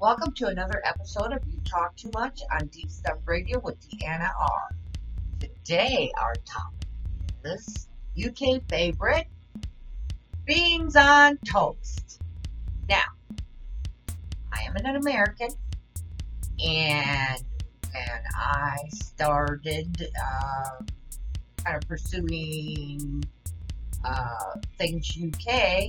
Welcome to another episode of You Talk Too Much on Deep Stuff Radio with Deanna R. Today, our topic is UK favorite beans on toast. Now, I am an American, and when I started kind of pursuing things UK,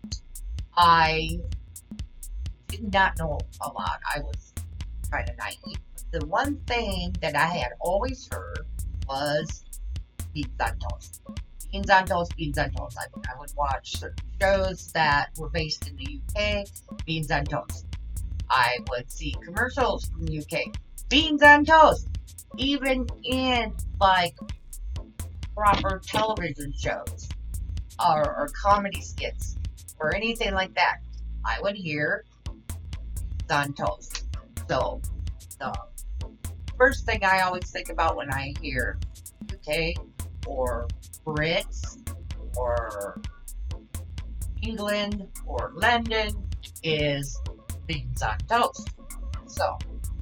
I did not know a lot. I was kind of naive. The one thing that I had always heard was beans on toast. Beans on toast, beans on toast. I would watch certain shows that were based in the UK, beans on toast. I would see commercials from the UK, beans on toast. Even in like proper television shows or comedy skits or anything like that, I would hear on toast. So the first thing I always think about when I hear UK or Brits or England or London is beans on toast. So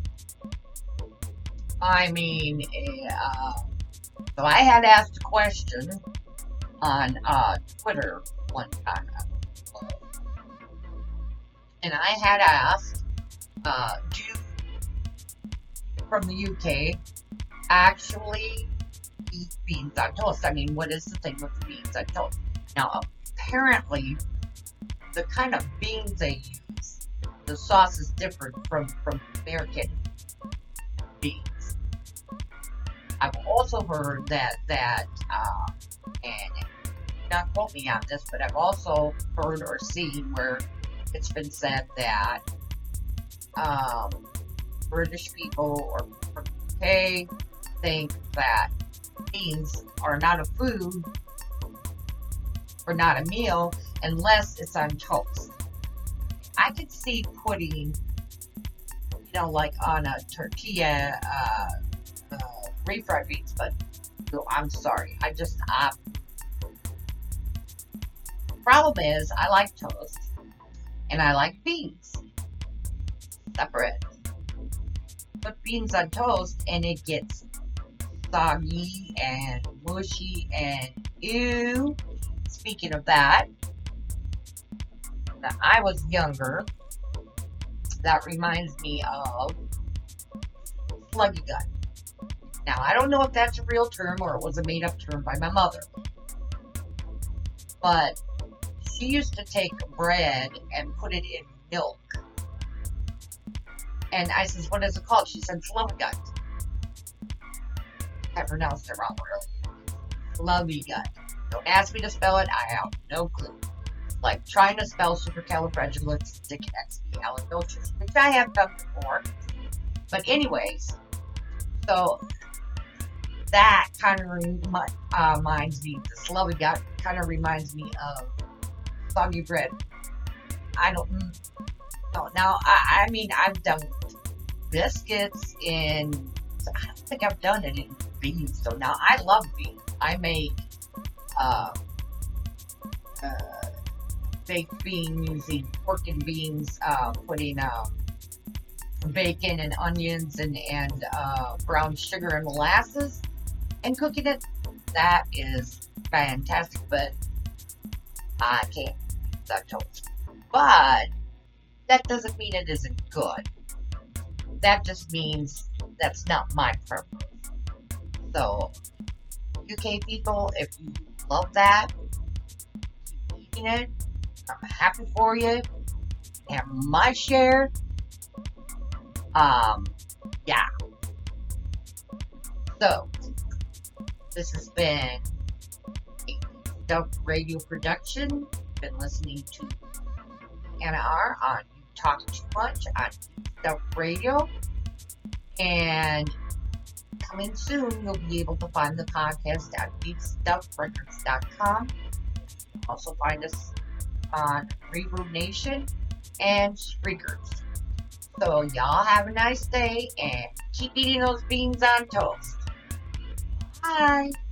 I mean, so I had asked a question on Twitter one time, and I had asked, do you from the UK actually eat beans on toast? I mean, what is the thing with the beans on toast? Now, apparently, the kind of beans they use, the sauce is different from American beans. I've also heard that and not quote me on this, but I've also heard or seen where it's been said that British people or from the UK think that beans are not a food or not a meal unless it's on toast. I could see putting, like on a tortilla, refried beans, but no, I'm sorry. Problem is, I like toast and I like beans separate. Put beans on toast and it gets soggy and mushy and ew. Speaking of that, when I was younger, that reminds me of sluggy gut. Now, I don't know if that's a real term or it was a made-up term by my mother, but she used to take bread and put it in milk. And I says, what is it called? She said, sluggy gut. I pronounced it wrong, really. Sluggy gut. Don't ask me to spell it. I have no clue. It's like trying to spell supercalifragilisticexpialidocious, which I have done before. But anyways, so that kind of reminds me, the sluggy gut kind of reminds me of soggy bread. I don't know. Now, I mean, I've done biscuits I don't think I've done it in beans. So now I love beans. I make baked beans using pork and beans, putting bacon and onions and brown sugar and molasses and cooking it. That is fantastic, but I can't eat that toast. But that doesn't mean it isn't good. That just means that's not my preference. So, UK people, if you love that, keep eating it. I'm happy for you. Have my share. Yeah. So, this has been a Stuff Radio production. Been listening to Anna R on You Talk Too Much on Stuff Radio. And coming soon, you'll be able to find the podcast at deepstuffrecords.com. Also find us on Reverb Nation and Spreakers. So y'all have a nice day and keep eating those beans on toast. Bye.